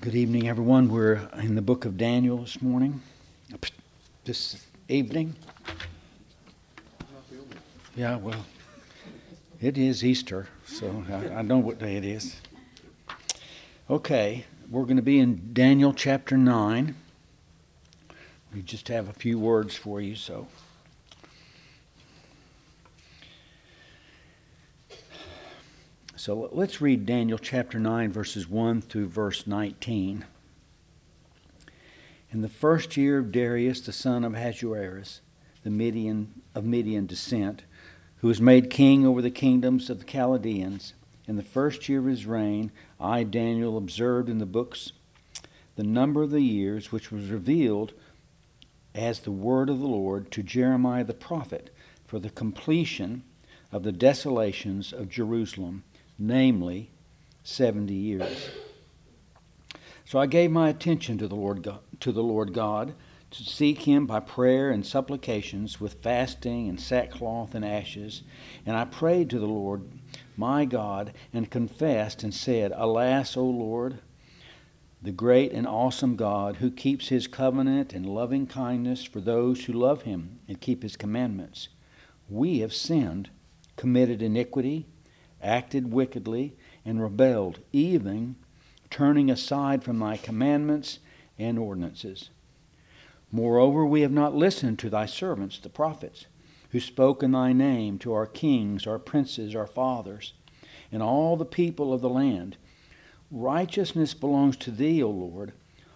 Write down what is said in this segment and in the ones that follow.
Good evening, everyone. We're in the book of Daniel this evening. Yeah, well, it is Easter, so I know what day it is. Okay, we're going to be in Daniel chapter 9. We just have a few words for you, so. So let's read Daniel chapter 9, verses 1 through verse 19. In the first year of Darius, the son of Ahasuerus, of Median descent, who was made king over the kingdoms of the Chaldeans, in the first year of his reign, I, Daniel, observed in the books the number of the years which was revealed as the word of the Lord to Jeremiah the prophet for the completion of the desolations of Jerusalem, namely 70 years. So I gave my attention to the Lord God, to seek him by prayer and supplications with fasting and sackcloth and ashes. And I prayed to the Lord my God and confessed and said, Alas, O Lord, the great and awesome God, who keeps his covenant and loving kindness for those who love him and keep his commandments. We have sinned, committed iniquity, acted wickedly, and rebelled, even turning aside from thy commandments and ordinances. Moreover, we have not listened to thy servants, the prophets, who spoke in thy name to our kings, our princes, our fathers, and all the people of the land. Righteousness belongs to thee, O Lord,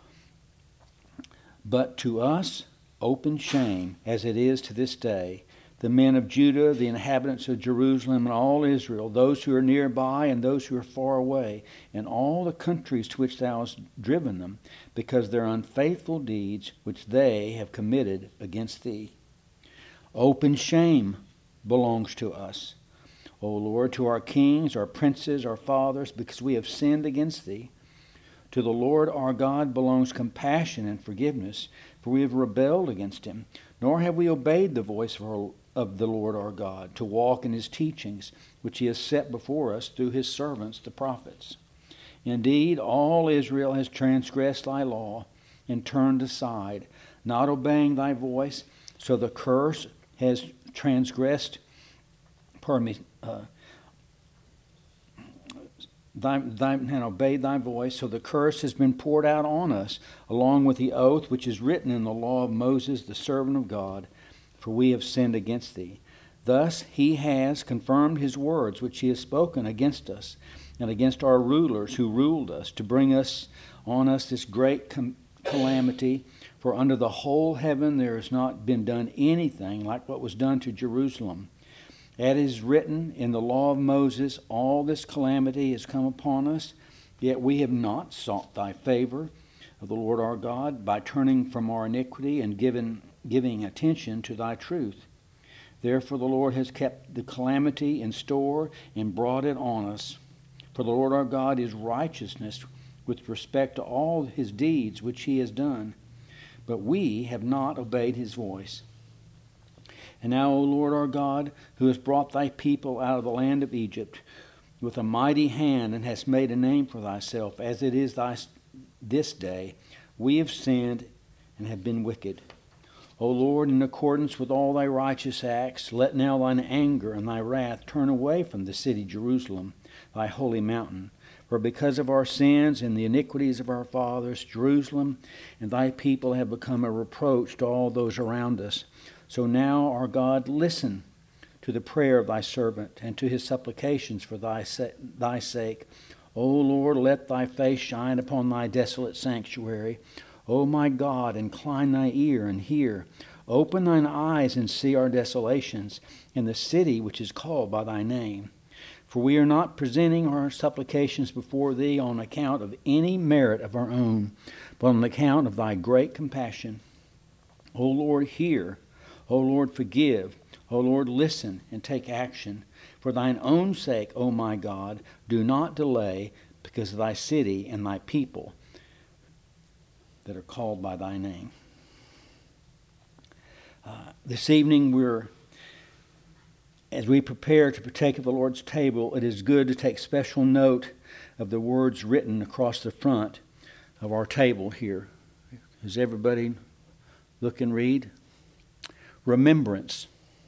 but to us open shame, as it is to this day. The men of Judah, the inhabitants of Jerusalem, and all Israel, those who are nearby and those who are far away, and all the countries to which thou hast driven them, because their unfaithful deeds which they have committed against thee. Open shame belongs to us, O Lord, to our kings, our princes, our fathers, because we have sinned against thee. To the Lord our God belongs compassion and forgiveness, for we have rebelled against him, nor have we obeyed the voice of the Lord our God, to walk in his teachings, which he has set before us through his servants, the prophets. Indeed, all Israel has transgressed thy law and turned aside, not obeying thy voice, so the curse has and obeyed thy voice, so the curse has been poured out on us, along with the oath which is written in the law of Moses, the servant of God, for we have sinned against thee. Thus he has confirmed his words which he has spoken against us, and against our rulers who ruled us, to bring on us this great calamity. For under the whole heaven there has not been done anything like what was done to Jerusalem. As is written in the law of Moses, all this calamity has come upon us, yet we have not sought thy favor of the Lord our God by turning from our iniquity and giving attention to thy truth. Therefore the Lord has kept the calamity in store and brought it on us. For the Lord our God is righteousness with respect to all his deeds which he has done, but we have not obeyed his voice. And now, O Lord our God, who hast brought thy people out of the land of Egypt with a mighty hand, and hast made a name for thyself, as it is this day, we have sinned and have been wicked. O Lord, in accordance with all thy righteous acts, let now thine anger and thy wrath turn away from the city Jerusalem, thy holy mountain. For because of our sins and the iniquities of our fathers, Jerusalem and thy people have become a reproach to all those around us. So now, our God, listen to the prayer of thy servant and to his supplications for thy sake. O Lord, let thy face shine upon thy desolate sanctuary. O my God, incline thy ear and hear. Open thine eyes and see our desolations in the city which is called by thy name. For we are not presenting our supplications before thee on account of any merit of our own, but on account of thy great compassion. O Lord, hear. O Lord, forgive. O Lord, listen and take action. For thine own sake, O my God, do not delay, because of thy city and thy people that are called by thy name. This evening, as we prepare to partake of the Lord's table, it is good to take special note of the words written across the front of our table here. Does everybody look and read? Remembrance.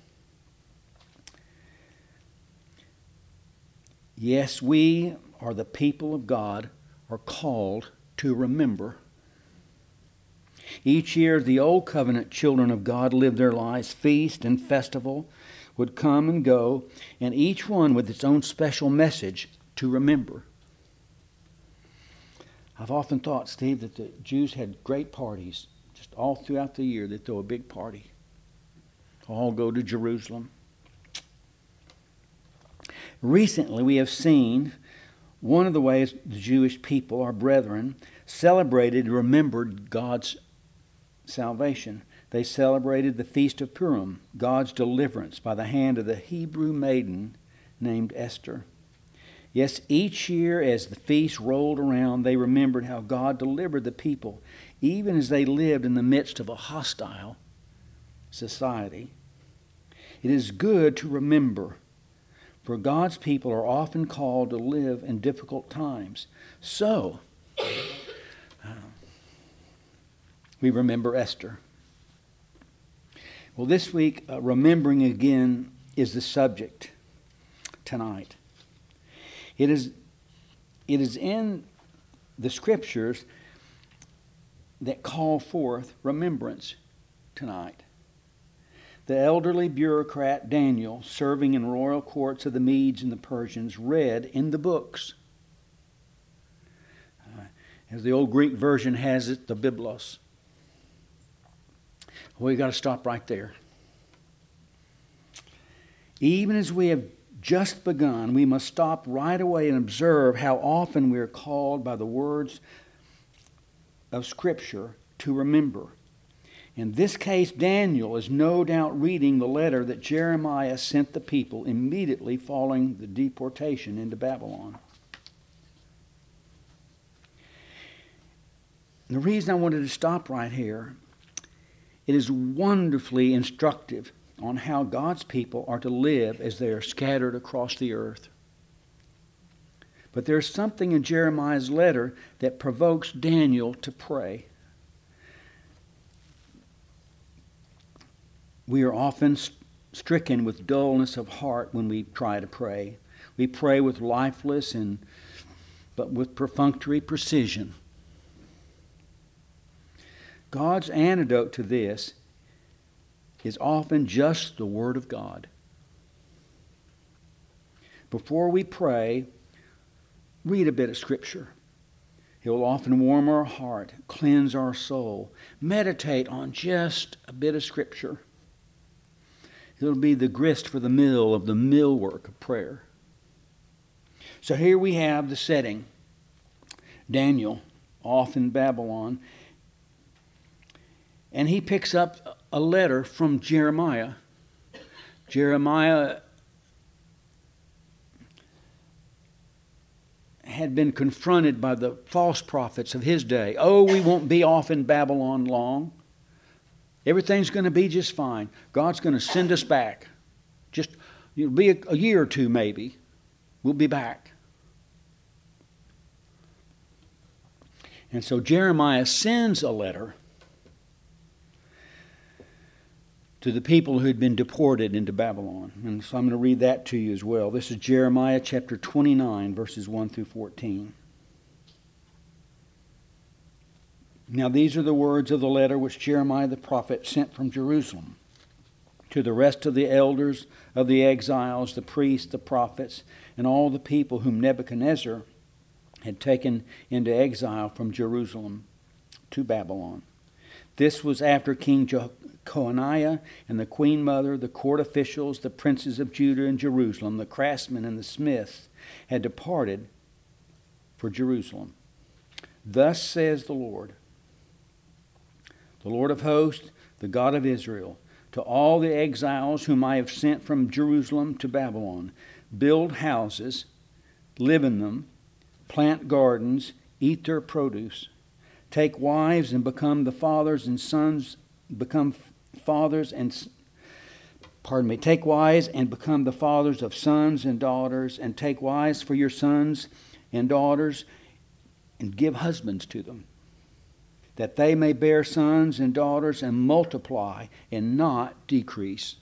Yes, we are the people of God, are called to remember. Each year, the Old Covenant children of God lived their lives. Feast and festival would come and go, and each one with its own special message to remember. I've often thought, Steve, that the Jews had great parties. Just all throughout the year, they'd throw a big party. All go to Jerusalem. Recently, we have seen one of the ways the Jewish people, our brethren, celebrated and remembered God's salvation. They celebrated the Feast of Purim, God's deliverance by the hand of the Hebrew maiden named Esther. Yes, each year as the feast rolled around, they remembered how God delivered the people, even as they lived in the midst of a hostile society. It is good to remember, for God's people are often called to live in difficult times. So, we remember Esther. Well, this week, remembering again is the subject tonight. It is in the Scriptures that call forth remembrance tonight. The elderly bureaucrat Daniel, serving in royal courts of the Medes and the Persians, read in the books, as the old Greek version has it, the Biblos. We've got to stop right there. Even as we have just begun, we must stop right away and observe how often we are called by the words of Scripture to remember. In this case, Daniel is no doubt reading the letter that Jeremiah sent the people immediately following the deportation into Babylon. And the reason I wanted to stop right here, it is wonderfully instructive on how God's people are to live as they are scattered across the earth. But there's something in Jeremiah's letter that provokes Daniel to pray. We are often stricken with dullness of heart when we try to pray. We pray with lifeless but with perfunctory precision. God's antidote to this is often just the Word of God. Before we pray, read a bit of Scripture. It will often warm our heart, cleanse our soul. Meditate on just a bit of Scripture. It'll be the grist for the mill of the millwork of prayer. So here we have the setting. Daniel, off in Babylon. And he picks up a letter from Jeremiah. Jeremiah had been confronted by the false prophets of his day. Oh, we won't be off in Babylon long. Everything's going to be just fine. God's going to send us back. Just, it'll be a year or two maybe. We'll be back. And so Jeremiah sends a letter to the people who had been deported into Babylon. And so I'm going to read that to you as well. This is Jeremiah chapter 29, verses 1 through 14. Now these are the words of the letter which Jeremiah the prophet sent from Jerusalem to the rest of the elders of the exiles, the priests, the prophets, and all the people whom Nebuchadnezzar had taken into exile from Jerusalem to Babylon. This was after King Jeconiah and the queen mother, the court officials, the princes of Judah and Jerusalem, the craftsmen and the smiths had departed for Jerusalem. Thus says the Lord of hosts, the God of Israel, to all the exiles whom I have sent from Jerusalem to Babylon, build houses, live in them, plant gardens, eat their produce, take wives and become the fathers and sons, take wives and become the fathers of sons and daughters, and take wives for your sons and daughters, and give husbands to them. that they may bear sons and daughters and multiply and not decrease.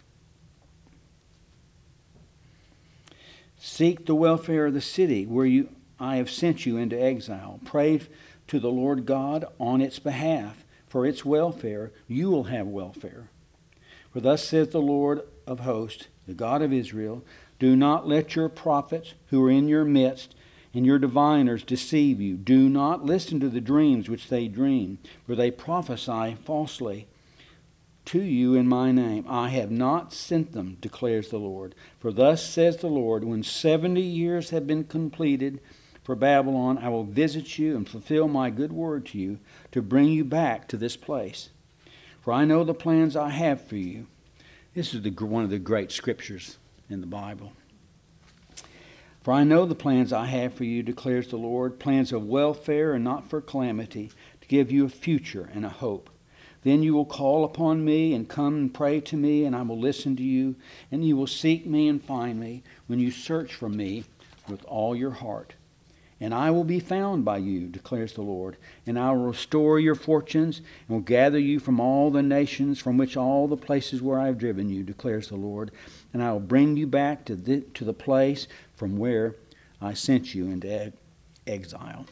Seek the welfare of the city where I have sent you into exile. Pray to the Lord God on its behalf. For its welfare, you will have welfare. For thus says the Lord of hosts, the God of Israel, do not let your prophets who are in your midst and your diviners deceive you. Do not listen to the dreams which they dream, for they prophesy falsely to you in my name. I have not sent them, declares the Lord. For thus says the Lord, when 70 years have been completed for Babylon, I will visit you and fulfill my good word to you to bring you back to this place. For I know the plans I have for you. This is one of the great scriptures in the Bible. For I know the plans I have for you, declares the Lord, plans of welfare and not for calamity, to give you a future and a hope. Then you will call upon me and come and pray to me, and I will listen to you, and you will seek me and find me when you search for me with all your heart. And I will be found by you, declares the Lord, and I will restore your fortunes and will gather you from all the nations, from which all the places where I have driven you, declares the Lord, and I will bring you back to the place from where I sent you into exile.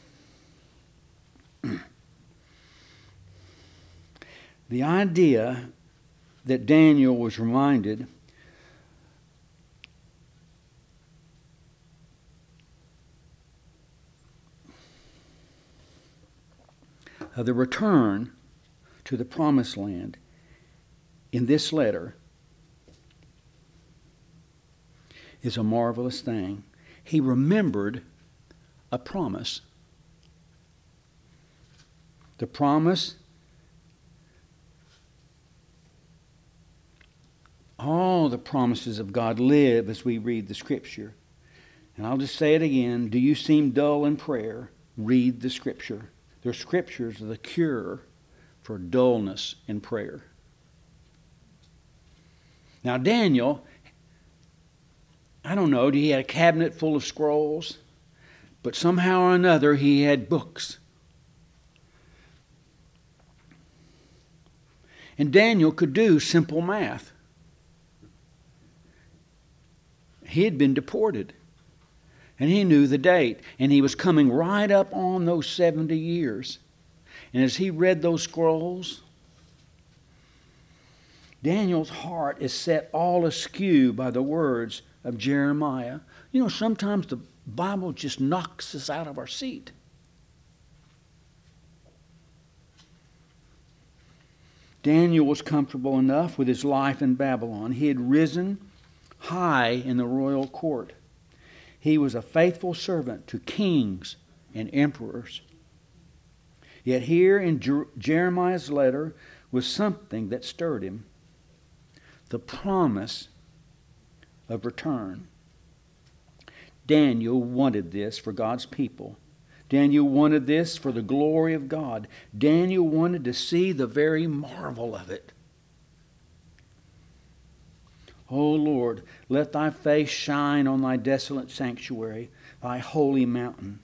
The idea that Daniel was reminded of the return to the promised land in this letter is a marvelous thing. He remembered a promise. The promise, all the promises of God live as we read the Scripture. And I'll just say it again. Do you seem dull in prayer? Read the Scripture. The Scriptures are the cure for dullness in prayer. Now Daniel, I don't know, he had a cabinet full of scrolls, but somehow or another he had books. And Daniel could do simple math. He had been deported. And he knew the date. And he was coming right up on those 70 years. And as he read those scrolls, Daniel's heart is set all askew by the words of Jeremiah. You know, sometimes the Bible just knocks us out of our seat. Daniel was comfortable enough with his life in Babylon. He had risen high in the royal court. He was a faithful servant to kings and emperors. Yet here in Jeremiah's letter was something that stirred him. The promise of return. Daniel wanted this for God's people. Daniel wanted this for the glory of God. Daniel wanted to see the very marvel of it. O Lord, let thy face shine on thy desolate sanctuary, thy holy mountain.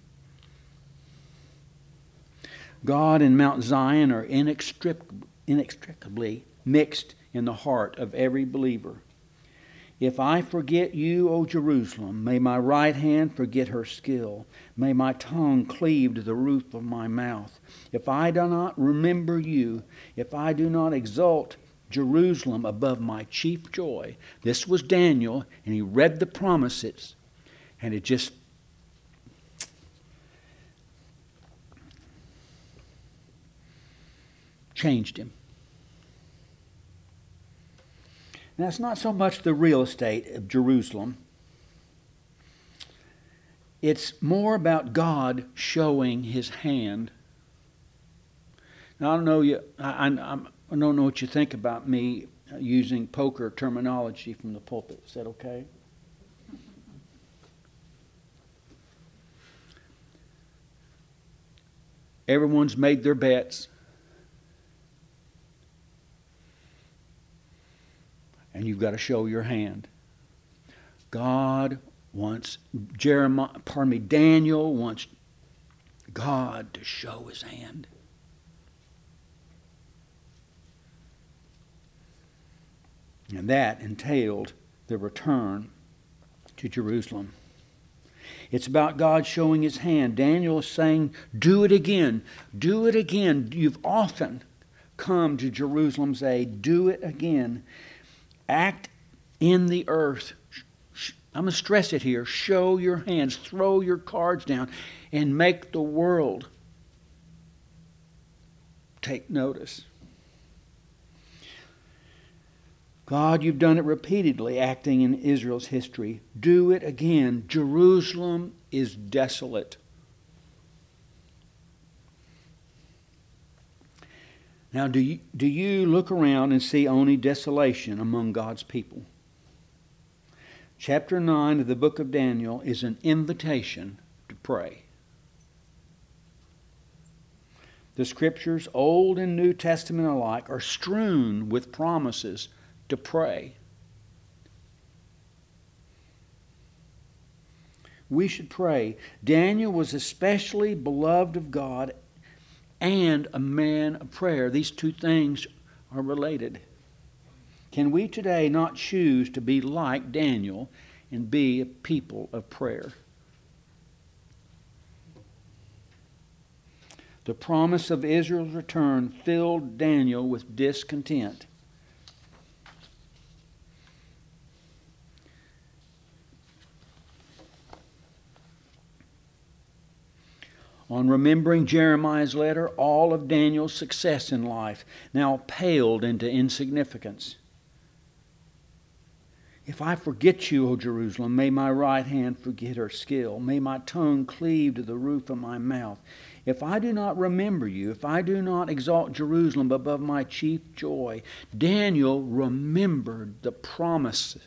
God and Mount Zion are inextricably mixed in the heart of every believer. If I forget you, O Jerusalem, may my right hand forget her skill. May my tongue cleave to the roof of my mouth. If I do not remember you, if I do not exalt Jerusalem above my chief joy. This was Daniel, and he read the promises, and it just changed him. Now, it's not so much the real estate of Jerusalem. It's more about God showing His hand. Now, I don't know what you think about me using poker terminology from the pulpit. Is that okay? Everyone's made their bets. And you've got to show your hand. Daniel wants God to show his hand. And that entailed the return to Jerusalem. It's about God showing his hand. Daniel is saying, do it again. Do it again. You've often come to Jerusalem's aid. Do it again. Act in the earth. I'm going to stress it here. Show your hands. Throw your cards down and make the world take notice. God, you've done it repeatedly, acting in Israel's history. Do it again. Jerusalem is desolate. Now, do you look around and see only desolation among God's people? Chapter 9 of the book of Daniel is an invitation to pray. The Scriptures, Old and New Testament alike, are strewn with promises to pray. We should pray. Daniel was especially beloved of God and a man of prayer. These two things are related. Can we today not choose to be like Daniel and be a people of prayer? The promise of Israel's return filled Daniel with discontent. On remembering Jeremiah's letter, all of Daniel's success in life now paled into insignificance. If I forget you, O Jerusalem, may my right hand forget her skill. May my tongue cleave to the roof of my mouth. If I do not remember you, if I do not exalt Jerusalem above my chief joy. Daniel remembered the promise.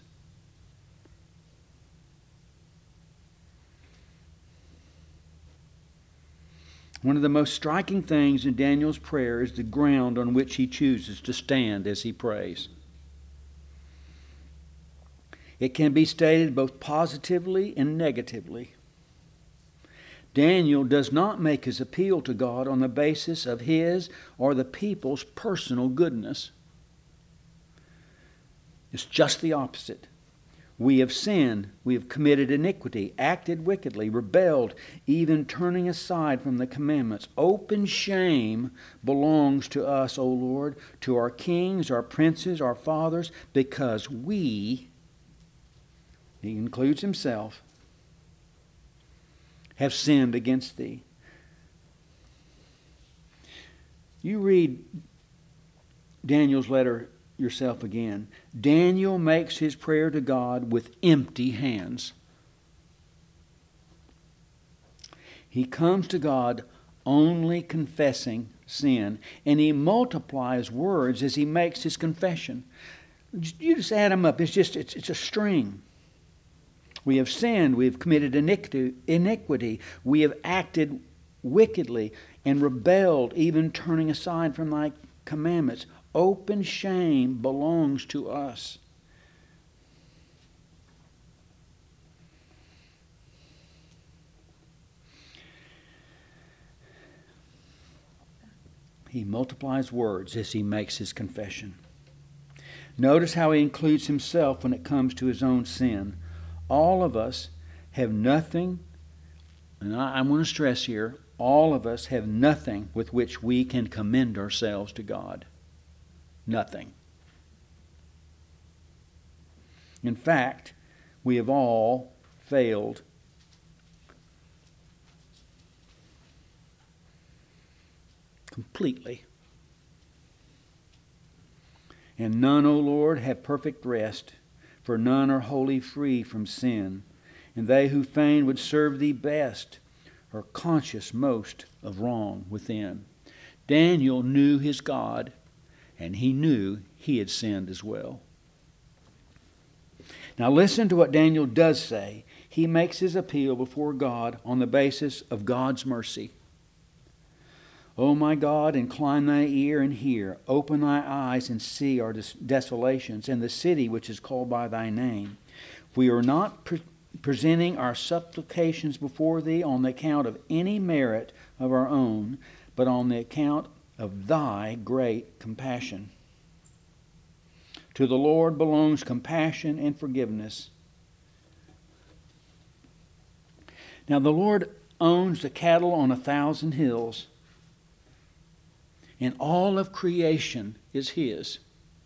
One of the most striking things in Daniel's prayer is the ground on which he chooses to stand as he prays. It can be stated both positively and negatively. Daniel does not make his appeal to God on the basis of his or the people's personal goodness. It's just the opposite. We have sinned, we have committed iniquity, acted wickedly, rebelled, even turning aside from the commandments. Open shame belongs to us, O Lord, to our kings, our princes, our fathers, because we, he includes himself, have sinned against thee. You read Daniel's letter yourself again. Daniel makes his prayer to God with empty hands. He comes to God only confessing sin, and he multiplies words as he makes his confession. You just add them up. It's a string. We have sinned. We have committed iniquity. We have acted wickedly and rebelled, even turning aside from thy commandments. Open shame belongs to us. He multiplies words as he makes his confession. Notice how he includes himself when it comes to his own sin. All of us have nothing, and I want to stress here, all of us have nothing with which we can commend ourselves to God. Nothing. In fact, we have all failed. Completely. And none, O Lord, have perfect rest, for none are wholly free from sin. And they who fain would serve thee best are conscious most of wrong within. Daniel knew his God, and he knew he had sinned as well. Now listen to what Daniel does say. He makes his appeal before God on the basis of God's mercy. O my God, incline thy ear and hear. Open thy eyes and see our desolations and the city which is called by thy name. We are not presenting our supplications before thee on the account of any merit of our own, but on the account of thy great compassion. To the Lord belongs compassion and forgiveness. Now the Lord owns the cattle on 1,000 hills, and all of creation is His.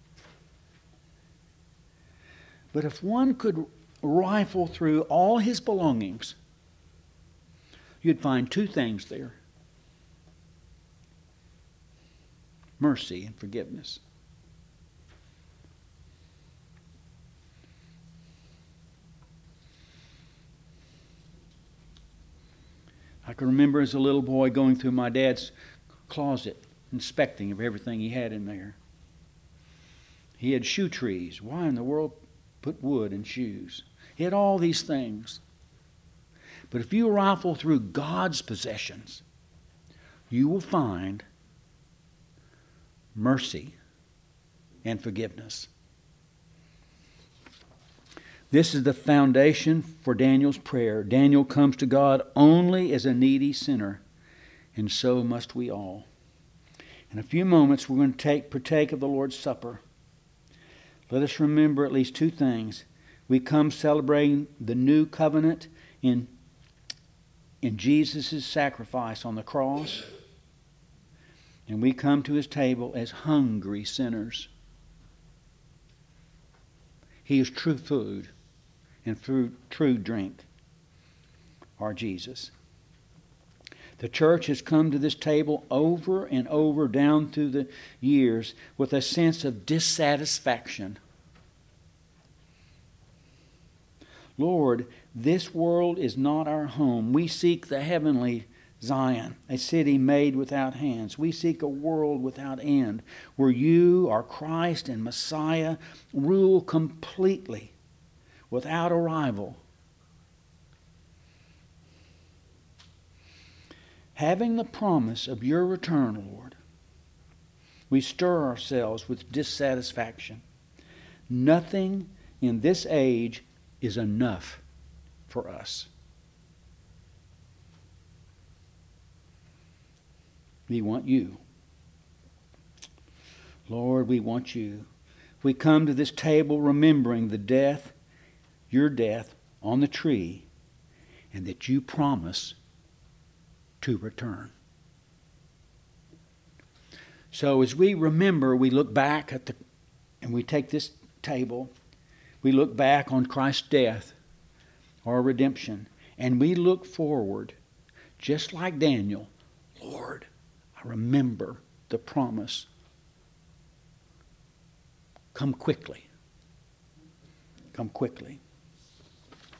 But if one could rifle through all His belongings, you'd find two things there: mercy and forgiveness. I can remember as a little boy going through my dad's closet, inspecting of everything he had in there. He had shoe trees. Why in the world put wood in shoes? He had all these things. But if you rifle through God's possessions, you will find mercy and forgiveness. This is the foundation for Daniel's prayer. Daniel comes to God only as a needy sinner, and so must we all. In a few moments, we're going to partake of the Lord's Supper. Let us remember at least two things. We come celebrating the new covenant in Jesus' sacrifice on the cross, and we come to His table as hungry sinners. He is true food, and true drink are Jesus. The church has come to this table over and over down through the years with a sense of dissatisfaction. Lord, this world is not our home. We seek the heavenly Zion, a city made without hands. We seek a world without end, where you, our Christ and Messiah, rule completely, without a rival. Having the promise of your return, Lord, we stir ourselves with dissatisfaction. Nothing in this age is enough for us. We want you. Lord, we want you. We come to this table remembering the death, your death on the tree, and that you promise to return. So as we remember, we look back and we take this table, we look back on Christ's death, our redemption, and we look forward, just like Daniel. Lord, I remember the promise. Come quickly. Come quickly.